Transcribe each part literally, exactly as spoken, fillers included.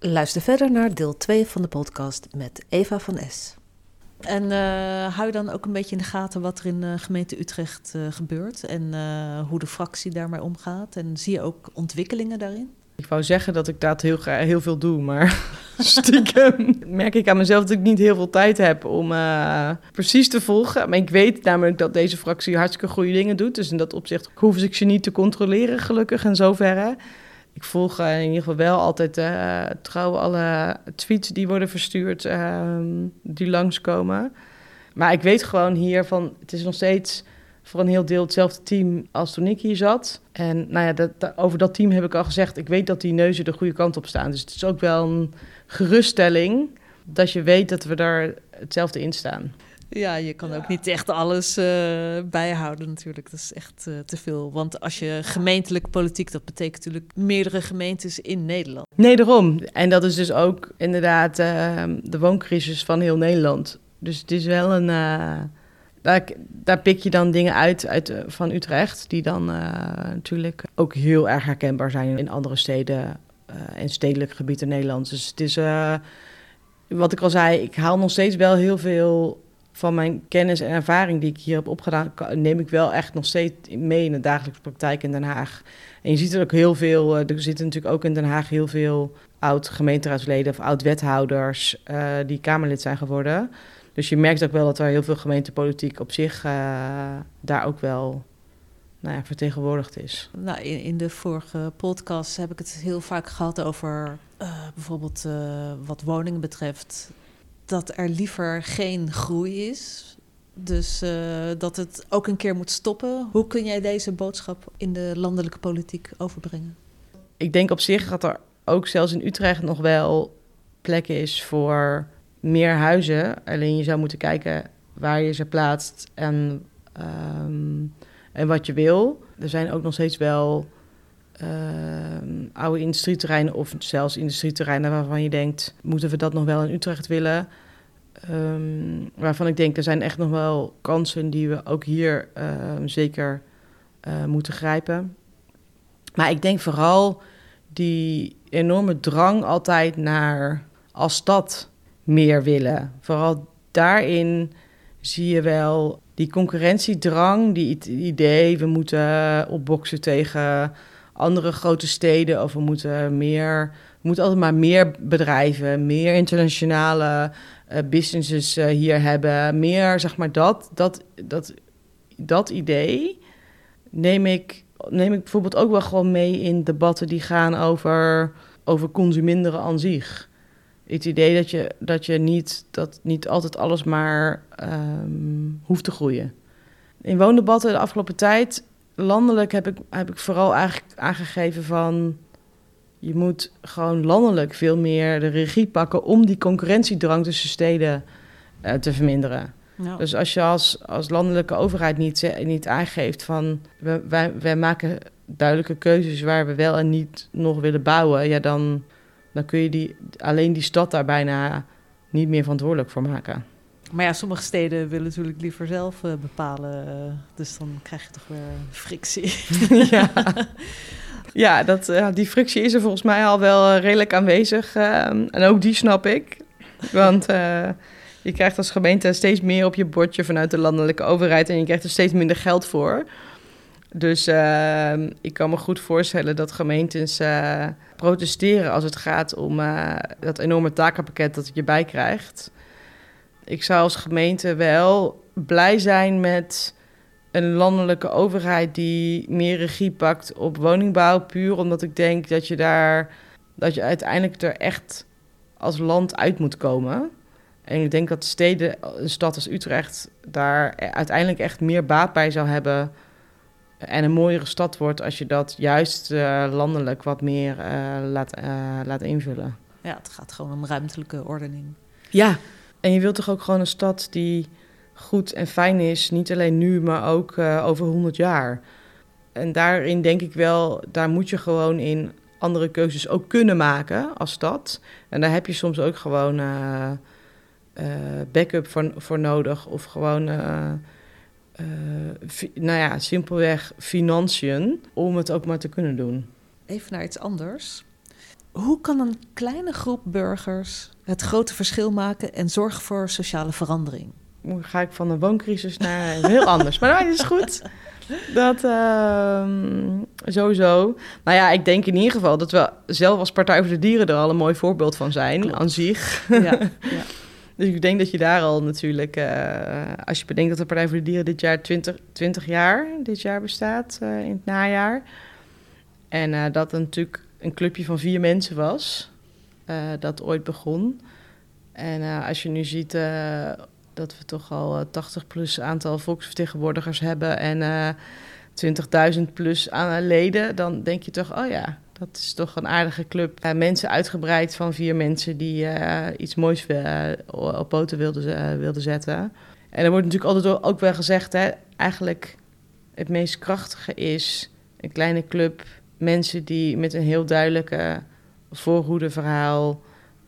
Luister verder naar deel twee van de podcast met Eva van Es. En uh, hou je dan ook een beetje in de gaten wat er in de gemeente Utrecht uh, gebeurt en uh, hoe de fractie daarmee omgaat? En zie je ook ontwikkelingen daarin? Ik wou zeggen dat ik dat heel, heel veel doe, maar stiekem merk ik aan mezelf dat ik niet heel veel tijd heb om uh, precies te volgen. Maar ik weet namelijk dat deze fractie hartstikke goede dingen doet. Dus in dat opzicht hoef ik ze niet te controleren, gelukkig in zoverre. Ik volg uh, in ieder geval wel altijd uh, trouw alle tweets die worden verstuurd, uh, die langskomen. Maar ik weet gewoon hier van, het is nog steeds voor een heel deel hetzelfde team als toen ik hier zat. En nou ja, dat, dat, over dat team heb ik al gezegd, ik weet dat die neuzen de goede kant op staan. Dus het is ook wel een geruststelling dat je weet dat we daar hetzelfde in staan. Ja, je kan ook niet echt alles uh, bijhouden natuurlijk. Dat is echt uh, te veel. Want als je gemeentelijk politiek, dat betekent natuurlijk meerdere gemeentes in Nederland. Nee, daarom. En dat is dus ook inderdaad uh, de wooncrisis van heel Nederland. Dus het is wel een... Uh, daar, daar pik je dan dingen uit, uit uh, van Utrecht, die dan uh, natuurlijk ook heel erg herkenbaar zijn in andere steden uh, en stedelijke gebieden in Nederland. Dus het is, uh, wat ik al zei, ik haal nog steeds wel heel veel van mijn kennis en ervaring die ik hier heb opgedaan, neem ik wel echt nog steeds mee in de dagelijkse praktijk in Den Haag. En je ziet er ook heel veel, er zitten natuurlijk ook in Den Haag heel veel oud-gemeenteraadsleden of oud-wethouders uh, die Kamerlid zijn geworden. Dus je merkt ook wel dat er heel veel gemeentepolitiek op zich uh, daar ook wel nou ja, vertegenwoordigd is. Nou, in, in de vorige podcast heb ik het heel vaak gehad over uh, bijvoorbeeld uh, wat woningen betreft, dat er liever geen groei is. Dus uh, dat het ook een keer moet stoppen. Hoe kun jij deze boodschap in de landelijke politiek overbrengen? Ik denk op zich dat er ook zelfs in Utrecht nog wel plek is voor meer huizen. Alleen je zou moeten kijken waar je ze plaatst en, um, en wat je wil. Er zijn ook nog steeds wel um, oude industrieterreinen of zelfs industrieterreinen waarvan je denkt, moeten we dat nog wel in Utrecht willen? Um, waarvan ik denk, er zijn echt nog wel kansen die we ook hier uh, zeker uh, moeten grijpen. Maar ik denk vooral die enorme drang altijd naar als stad meer willen. Vooral daarin zie je wel die concurrentiedrang, die het idee, we moeten opboksen tegen andere grote steden of we moeten meer, we moeten altijd maar meer bedrijven, meer internationale uh, businesses uh, hier hebben, meer zeg maar dat, dat, dat, dat idee neem ik, neem ik bijvoorbeeld ook wel gewoon mee in debatten die gaan over, over consuminderen aan zich. Het idee dat je, dat je niet, dat niet altijd alles maar um, hoeft te groeien. In woondebatten de afgelopen tijd, landelijk heb ik, heb ik vooral eigenlijk aangegeven van, je moet gewoon landelijk veel meer de regie pakken om die concurrentiedrang tussen steden uh, te verminderen. Nou. Dus als je als, als landelijke overheid niet, niet aangeeft van, wij, wij, wij maken duidelijke keuzes waar we wel en niet nog willen bouwen, ja dan, dan kun je die, alleen die stad daar bijna niet meer verantwoordelijk voor maken. Maar ja, sommige steden willen natuurlijk liever zelf uh, bepalen. Uh, dus dan krijg je toch weer frictie. ja, ja dat, uh, die frictie is er volgens mij al wel uh, redelijk aanwezig. Uh, en ook die snap ik. Want uh, je krijgt als gemeente steeds meer op je bordje vanuit de landelijke overheid. En je krijgt er steeds minder geld voor. Dus uh, ik kan me goed voorstellen dat gemeentes uh, protesteren als het gaat om uh, dat enorme takenpakket dat je bij krijgt. Ik zou als gemeente wel blij zijn met een landelijke overheid die meer regie pakt op woningbouw. Puur omdat ik denk dat je daar, dat je uiteindelijk er echt als land uit moet komen. En ik denk dat steden, een stad als Utrecht, daar uiteindelijk echt meer baat bij zou hebben. En een mooiere stad wordt als je dat juist uh, landelijk wat meer uh, laat, uh, laat invullen. Ja, het gaat gewoon om ruimtelijke ordening. Ja, en je wilt toch ook gewoon een stad die goed en fijn is. Niet alleen nu, maar ook uh, over honderd jaar. En daarin denk ik wel, daar moet je gewoon in andere keuzes ook kunnen maken als stad. En daar heb je soms ook gewoon uh, uh, backup voor, voor nodig. Of gewoon, uh, uh, fi- nou ja, simpelweg financiën om het ook maar te kunnen doen. Even naar iets anders. Hoe kan een kleine groep burgers het grote verschil maken en zorgen voor sociale verandering? Nu ga ik van de wooncrisis naar heel anders. Maar dat is goed. Dat uh, sowieso. Nou ja, ik denk in ieder geval dat we zelf als Partij voor de Dieren er al een mooi voorbeeld van zijn. Klopt. Aan zich. Ja, ja. Dus ik denk dat je daar al natuurlijk... Uh, als je bedenkt dat de Partij voor de Dieren dit jaar twintig, twintig jaar dit jaar bestaat, uh, in het najaar. En uh, dat het natuurlijk een clubje van vier mensen was. Uh, dat ooit begon. En uh, als je nu ziet... Uh, dat we toch al uh, tachtig plus aantal volksvertegenwoordigers hebben en uh, twintigduizend plus aan leden, dan denk je toch, oh ja, dat is toch een aardige club. Uh, mensen uitgebreid van vier mensen die uh, iets moois uh, op poten wilden, uh, wilden zetten. En er wordt natuurlijk altijd ook wel gezegd, hè, eigenlijk het meest krachtige is een kleine club mensen die met een heel duidelijke voorhoedeverhaal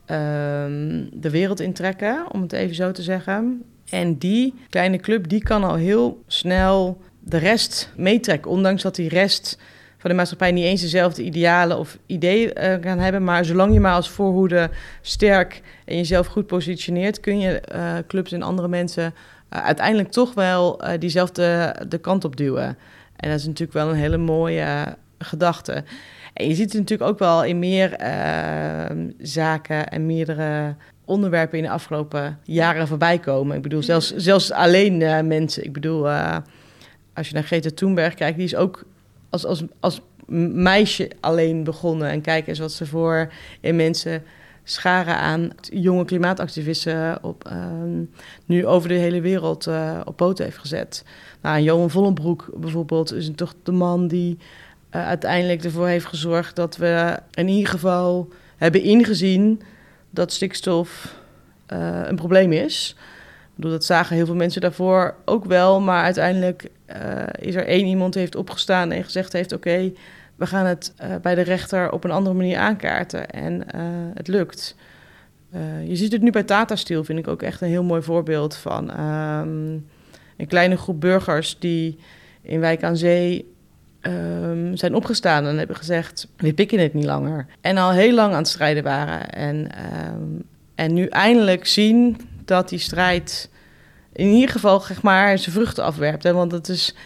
Um, de wereld intrekken, om het even zo te zeggen. En die kleine club, die kan al heel snel de rest meetrekken. Ondanks dat die rest van de maatschappij niet eens dezelfde idealen of ideeën uh, kan hebben. Maar zolang je maar als voorhoede sterk en jezelf goed positioneert, kun je uh, clubs en andere mensen uh, uiteindelijk toch wel uh, diezelfde de kant op duwen. En dat is natuurlijk wel een hele mooie uh, gedachte. En je ziet het natuurlijk ook wel in meer uh, zaken en meerdere onderwerpen in de afgelopen jaren voorbij komen. Ik bedoel, zelfs, zelfs alleen uh, mensen. Ik bedoel, uh, als je naar Greta Thunberg kijkt, die is ook als, als, als meisje alleen begonnen. En kijk eens wat ze voor in mensen scharen aan jonge klimaatactivisten op, uh, nu over de hele wereld uh, op poten heeft gezet. Nou, Johan Vollenbroek bijvoorbeeld is toch de man die Uh, uiteindelijk ervoor heeft gezorgd dat we in ieder geval hebben ingezien dat stikstof uh, een probleem is. Ik bedoel, dat zagen heel veel mensen daarvoor ook wel, maar uiteindelijk uh, is er één iemand die heeft opgestaan en gezegd heeft, oké, okay, we gaan het uh, bij de rechter op een andere manier aankaarten en uh, het lukt. Uh, je ziet het nu bij Tata Steel, vind ik ook echt een heel mooi voorbeeld van um, een kleine groep burgers die in Wijk aan Zee Um, zijn opgestaan en hebben gezegd, we pikken het niet langer. En al heel lang aan het strijden waren. En, um, en nu eindelijk zien dat die strijd in ieder geval zeg maar, zijn vruchten afwerpt. Hè? Want het is...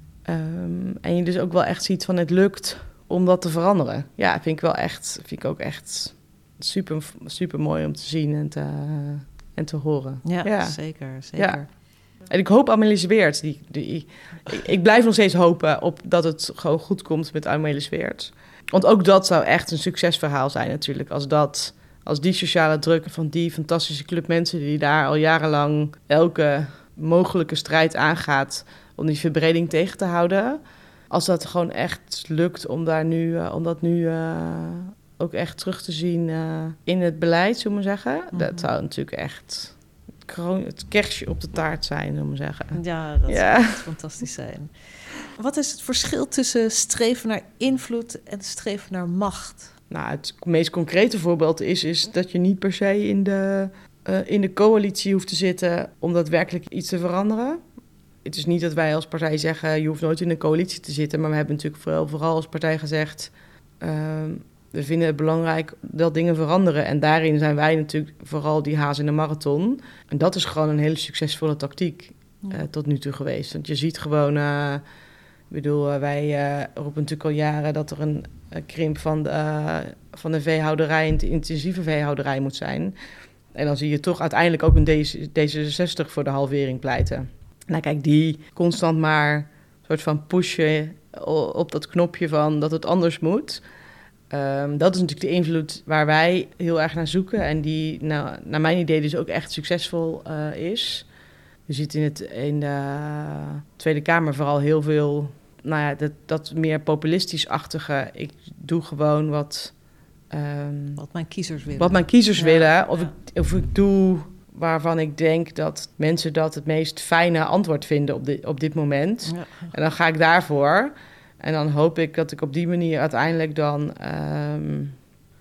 Um, en je dus ook wel echt ziet van het lukt om dat te veranderen. Ja, vind ik wel echt... Vind ik ook echt super, super mooi om te zien en te, en te horen. Ja, ja. zeker. zeker. Ja. En ik hoop Amelie Weert. Die, die, ik, ik blijf nog steeds hopen op dat het gewoon goed komt met Amelie Weert. Want ook dat zou echt een succesverhaal zijn natuurlijk. Als, dat, als die sociale druk van die fantastische club mensen die daar al jarenlang elke mogelijke strijd aangaat om die verbreding tegen te houden. Als dat gewoon echt lukt om, daar nu, uh, om dat nu uh, ook echt terug te zien uh, in het beleid, zullen we maar zeggen. Mm-hmm. Dat zou natuurlijk echt... het kerstje op de taart zijn, zullen we zeggen. Ja, dat ja. zou echt fantastisch zijn. Wat is het verschil tussen streven naar invloed en streven naar macht? Nou, het meest concrete voorbeeld is, is dat je niet per se in de, uh, in de coalitie hoeft te zitten om daadwerkelijk iets te veranderen. Het is niet dat wij als partij zeggen, je hoeft nooit in een coalitie te zitten, maar we hebben natuurlijk vooral, vooral als partij gezegd, Uh, we vinden het belangrijk dat dingen veranderen. En daarin zijn wij natuurlijk vooral die haas in de marathon. En dat is gewoon een hele succesvolle tactiek uh, ja. tot nu toe geweest. Want je ziet gewoon... Uh, ik bedoel, uh, wij uh, roepen natuurlijk al jaren dat er een uh, krimp van de, uh, van de veehouderij... en de intensieve veehouderij moet zijn. En dan zie je toch uiteindelijk ook een D zesenzestig voor de halvering pleiten. Nou kijk, die constant maar soort van pushen op dat knopje van dat het anders moet... Um, dat is natuurlijk de invloed waar wij heel erg naar zoeken en die, nou, naar mijn idee, dus ook echt succesvol uh, is. Je ziet in, het, in de Tweede Kamer vooral heel veel, nou ja, dat, dat meer populistisch-achtige. Ik doe gewoon wat... Um, wat mijn kiezers willen. Wat mijn kiezers ja, willen. Of, ja. ik, of ik doe waarvan ik denk dat mensen dat het meest fijne antwoord vinden op, dit, op dit moment. Ja. En dan ga ik daarvoor... En dan hoop ik dat ik op die manier uiteindelijk dan um,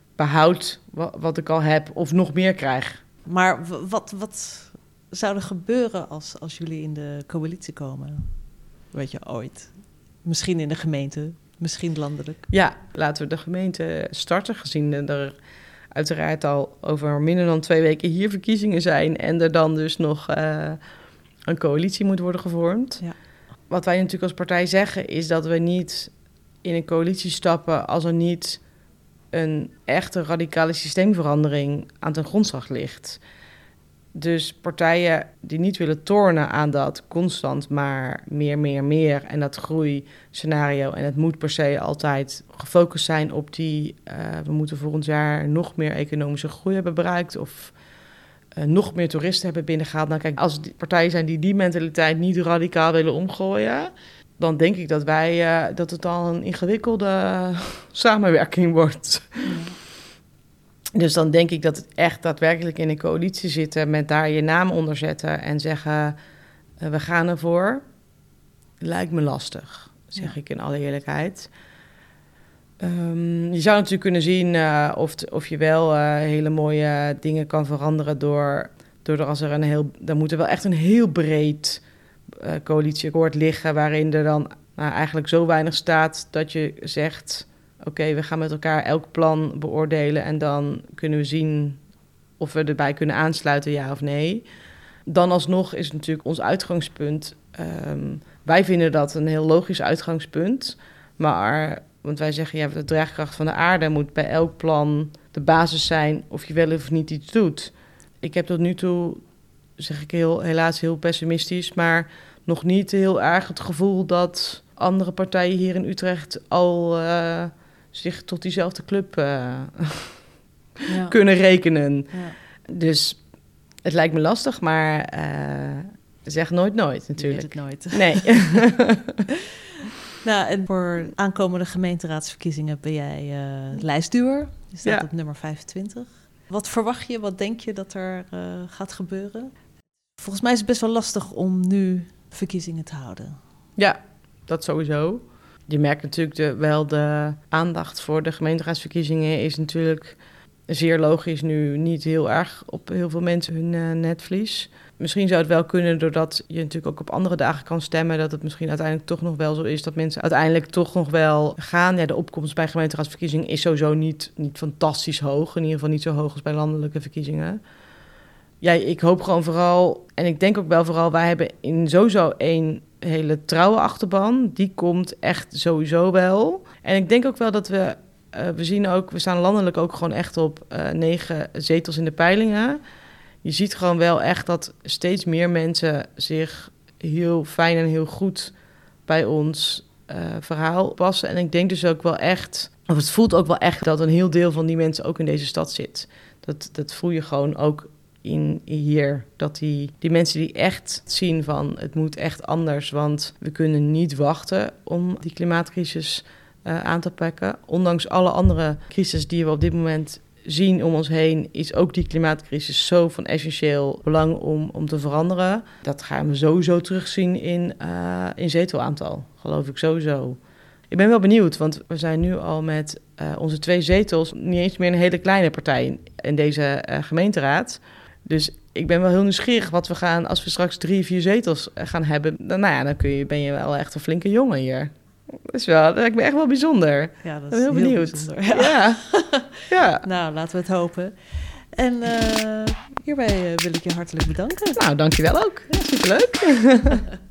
behoud wat, wat ik al heb of nog meer krijg. Maar w- wat, wat zou er gebeuren als, als jullie in de coalitie komen? Weet je, ooit. Misschien in de gemeente, misschien landelijk. Ja, laten we de gemeente starten, gezien er uiteraard al over minder dan twee weken hier verkiezingen zijn en er dan dus nog uh, een coalitie moet worden gevormd. Ja. Wat wij natuurlijk als partij zeggen is dat we niet in een coalitie stappen als er niet een echte radicale systeemverandering aan ten grondslag ligt. Dus partijen die niet willen tornen aan dat constant maar meer, meer, meer en dat groeiscenario en het moet per se altijd gefocust zijn op die, uh, we moeten volgend jaar nog meer economische groei hebben bereikt of uh, nog meer toeristen hebben binnengehaald. Nou kijk, als die partijen zijn die die mentaliteit niet radicaal willen omgooien, dan denk ik dat wij, uh, dat het al een ingewikkelde samenwerking wordt. Ja. Dus dan denk ik dat het echt daadwerkelijk in een coalitie zitten met daar je naam onder zetten en zeggen, uh, we gaan ervoor. Lijkt me lastig, zeg ja. ik in alle eerlijkheid. Um, je zou natuurlijk kunnen zien uh, of, t, of je wel uh, hele mooie dingen kan veranderen door, door er als er een heel, dan moet er wel echt een heel breed uh, coalitieakkoord liggen waarin er dan nou, eigenlijk zo weinig staat dat je zegt, oké, okay, we gaan met elkaar elk plan beoordelen en dan kunnen we zien of we erbij kunnen aansluiten, ja of nee. Dan alsnog is natuurlijk ons uitgangspunt, um, wij vinden dat een heel logisch uitgangspunt, maar, want wij zeggen, ja, de draagkracht van de aarde moet bij elk plan de basis zijn of je wel of niet iets doet. Ik heb tot nu toe, zeg ik heel, helaas heel pessimistisch, maar nog niet heel erg het gevoel dat andere partijen hier in Utrecht al uh, zich tot diezelfde club uh, ja. kunnen rekenen. Ja. Dus het lijkt me lastig, maar uh, zeg nooit nooit natuurlijk. Je weet het nooit. Nee. Nou, en voor aankomende gemeenteraadsverkiezingen ben jij uh, lijstduwer. Je staat ja. op nummer vijfentwintig. Wat verwacht je, wat denk je dat er uh, gaat gebeuren? Volgens mij is het best wel lastig om nu verkiezingen te houden. Ja, dat sowieso. Je merkt natuurlijk de, wel de aandacht voor de gemeenteraadsverkiezingen is natuurlijk zeer logisch nu niet heel erg op heel veel mensen hun uh, netvlies. Misschien zou het wel kunnen doordat je natuurlijk ook op andere dagen kan stemmen, dat het misschien uiteindelijk toch nog wel zo is dat mensen uiteindelijk toch nog wel gaan. Ja, de opkomst bij gemeenteraadsverkiezingen is sowieso niet, niet fantastisch hoog, in ieder geval niet zo hoog als bij landelijke verkiezingen. Ja, ik hoop gewoon vooral, en ik denk ook wel vooral, wij hebben in sowieso één hele trouwe achterban. Die komt echt sowieso wel. En ik denk ook wel dat we, uh, we zien ook, we staan landelijk ook gewoon echt op uh, negen zetels in de peilingen. Je ziet gewoon wel echt dat steeds meer mensen zich heel fijn en heel goed bij ons uh, verhaal passen. En ik denk dus ook wel echt, of het voelt ook wel echt dat een heel deel van die mensen ook in deze stad zit. Dat, dat voel je gewoon ook in hier, dat die, die mensen die echt zien van het moet echt anders, want we kunnen niet wachten om die klimaatcrisis uh, aan te pakken. Ondanks alle andere crises die we op dit moment zien om ons heen, is ook die klimaatcrisis zo van essentieel belang om, om te veranderen. Dat gaan we sowieso terugzien in, uh, in zetelaantal, geloof ik sowieso. Ik ben wel benieuwd, want we zijn nu al met uh, onze twee zetels niet eens meer een hele kleine partij in, in deze uh, gemeenteraad. Dus ik ben wel heel nieuwsgierig wat we gaan, als we straks drie, vier zetels gaan hebben. Dan, nou ja, dan kun je, ben je wel echt een flinke jongen hier. Dat is wel, dat lijkt me echt wel bijzonder. Ja, dat is ben heel, heel benieuwd. Bijzonder. Ja. Ja. Ja. Nou, laten we het hopen. En uh, hierbij uh, wil ik je hartelijk bedanken. Nou, dankjewel ook. Ja, superleuk.